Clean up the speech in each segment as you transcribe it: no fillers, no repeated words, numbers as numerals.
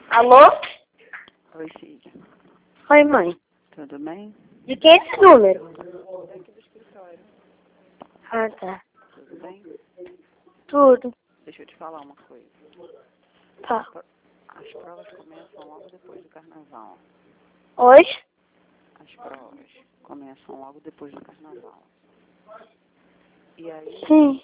Alô? Oi, filha. Oi, mãe. Tudo bem? De quem é esse número? Daqui do escritório. Ah, tá. Tudo bem? Tudo. Deixa eu te falar uma coisa. Tá. As provas começam logo depois do carnaval. Oi? As provas começam logo depois do carnaval. E aí, Sim.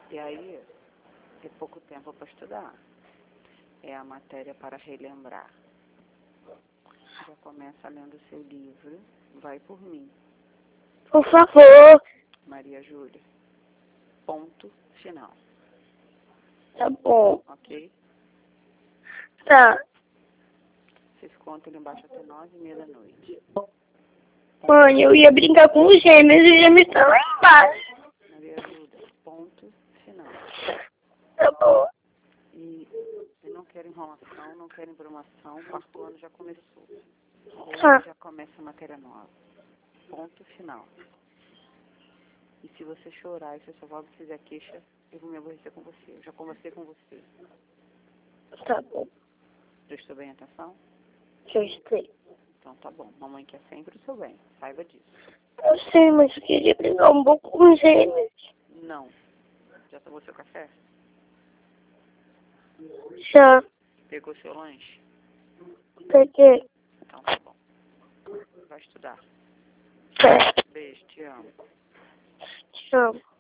é pouco tempo para estudar. É a matéria para relembrar. Já começa lendo seu livro. Vai por mim. Por favor. Maria Júlia. Ponto final. Tá bom. Ok? Tá. Vocês contam ali embaixo até 9h30 da noite. Mãe, eu ia brincar com os gêmeos e os gêmeos estão lá embaixo. Maria Júlia. Ponto final. Tá bom. E não quero enrolação, não quero bromação. O quarto ano já começou. Hoje Tá. já começa a matéria nova. Ponto final. E se você chorar e se a sua avó fizer queixa, eu vou me aborrecer com você. Eu já conversei com você. Tá bom. Prestou bem atenção? Gostei. Então tá bom. Mamãe quer sempre o seu bem. Saiba disso. Eu sei, mas eu queria brincar um pouco com os gêmeos. Não. Já tomou seu café? Já. Pegou seu lanche? Peguei. Então tá bom. Vai estudar. Certo. Beijo, te amo. Te amo.